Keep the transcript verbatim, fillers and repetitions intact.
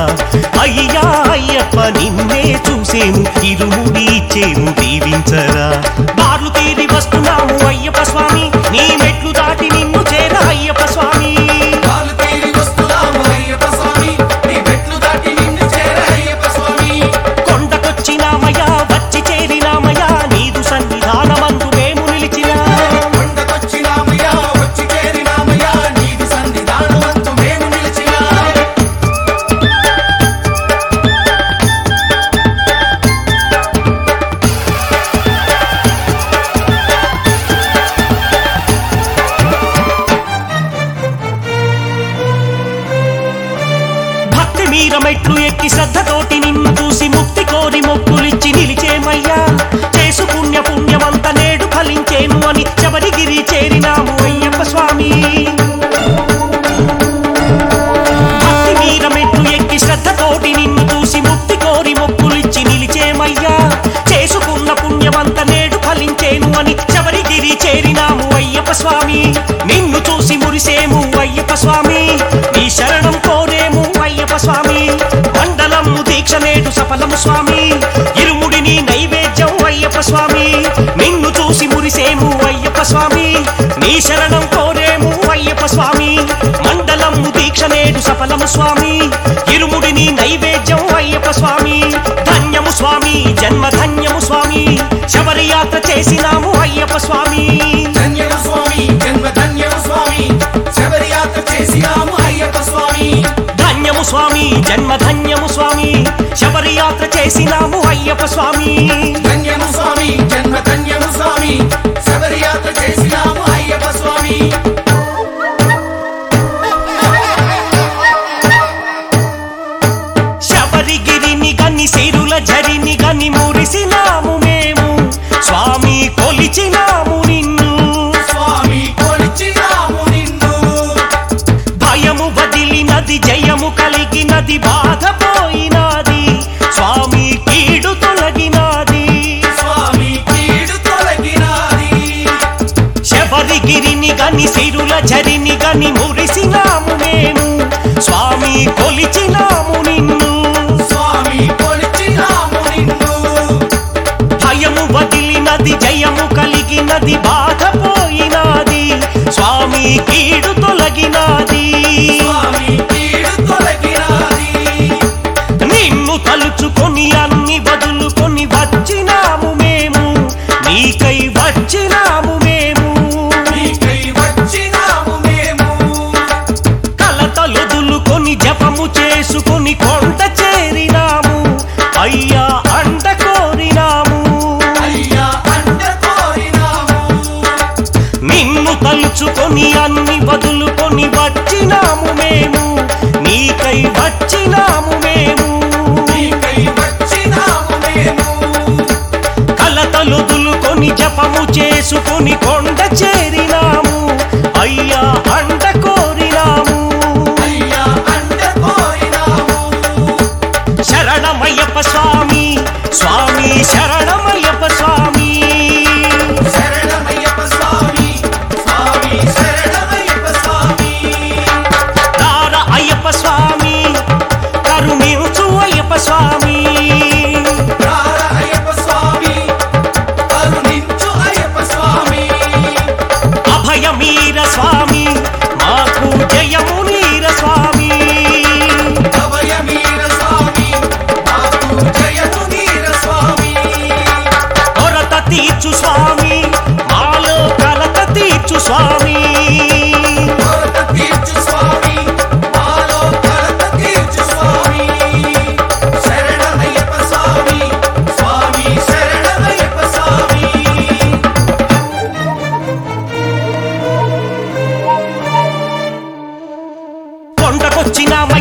అయ్యా అయ్యప్ప నిన్నే చూసేము ఇరుముడి ఇచ్చేము దీవించరా బార్లు తీరి వస్తున్నాము అయ్యప్ప స్వామి నీ మెట్లు దాటి నిన్ను చేర అయ్యప్ప స్వామి కొండకొచ్చినామయ్యా వచ్చి చేరినామయ్యా నీదు సన్నిధానమందు మేము నిలిచిన భక్తి మీర మెట్లు ఎక్కి శ్రద్ధతోటి నిన్ను చూసి ముక్తి కోరి మొక్కులిచ్చి నిలిచేమయ్యా చేసు పుణ్య పుణ్యమంత నేడు ఫలించేను అని శబరిగిరి చేరినాము అయ్యప్ప స్వామి భక్తి మీర మెట్లు ఎక్కి శ్రద్ధతోటి నిన్ను చూసి ముక్తి కోరి మొక్కులిచ్చి నిలిచేమయ్యా చేసుకున్న పుణ్యమంత నేడు ఫలించేను అని శబరిగిరి చేరినాము అయ్యప్ప స్వామి నిన్ను చూసి మురిసేము అయ్యప్ప స్వామి నీ శరణం కోరేము అయ్యప్ప స్వామి మండలము దీక్ష నేడు సఫలము స్వామి ఇరుముడిని నైవేద్యం అయ్యప్ప స్వామి నిన్ను చూసి మురిసేము అయ్యప్ప స్వామి నీ శరణం కోరేము అయ్యప్ప స్వామి మండలము దీక్ష నేడు సఫలము స్వామి ఇరుముడిని నైవేద్యం అయ్యప్ప స్వామి ధన్యము స్వామి జన్మ ధన్యము స్వామి శబరి యాత్ర చేసినాము అయ్యప్ప స్వామి ధన్యము స్వామి జన్మ ధన్యము స్వామి శబరి యాత్ర చేసినాము అయ్యప్ప స్వామి ధన్యము స్వామి జన్మ ధన్యము స్వామి శబరి యాత్ర చేసినాము అయ్యప్ప స్వామి ధన్యము స్వామి జన్మ ధన్యము స్వామి శబరి యాత్ర చేసినాము అయ్యప్ప స్వామి శబరిగిరిని గని సిరుల జరిని గని మురిసినాము మేము స్వామి కొలిచినాము నిన్ను స్వామి కొలిచినాము నిన్ను భయము వదిలినది జయము కలిగినది బాధ పోయినాది స్వామి కీడు తొలగినాది స్వామి కీడు తొలగినాది శబరిగిరిని గని సిరుల జరిని గని మురిసినాము మేము స్వామి కొలిచినాము నిన్ను స్వామి కొలిచినాము నిన్ను భయము వదిలినది జయము కలిగినది బాధ పోయినాది స్వామి కీడు తొలగినాది స్వామి కీడు తొలగినాది నిన్ను తలుచుకొని అన్ని బదులుకొని వచ్చినాము మేము నీకై వచ్చినాము మేము నీకై వచ్చినాము మేము కలతలొదులుకొని జపము చేసుకొని కొండ చేరినాము అయ్యా అండ కోరినాము అయ్యా అండ కోరినాము నిన్ను తలుచుకొని అన్ని బదులుకొని వచ్చినాము మేము నీకై వచ్చినాము మేము నీకై వచ్చినాము మేము కలతలొదులుకొని జపము చేసుకొని కొండ చేరినాము అయ్యా అండ కోరినాము అయ్యా అండ కోరినాము శరణమయ్యప్ప స్వామి స్వామి శరణమయ్యప్ప స్వామి శరణమయ్యప్ప స్వామి స్వామి శరణమయ్యప్ప స్వామి దార అయ్యప్ప స్వామి కరుణించు అయ్యప్ప స్వామి రార అయ్యప్ప స్వామి కరుణించు అయ్యప్ప స్వామి అభయమీర స్వామి మాకు జయము నీర స్వామి అభయమీర స్వామి మాకు జయము నీర స్వామి కొరత తీర్చు స్వామి మాలో కలత తీర్చు స్వామి కొరత తీర్చు స్వామి మాలో కొరత తీర్చు స్వామి శరణమయ్యప్ప స్వామి స్వామి శరణమయ్యప్ప స్వామి కొండకొచ్చినామ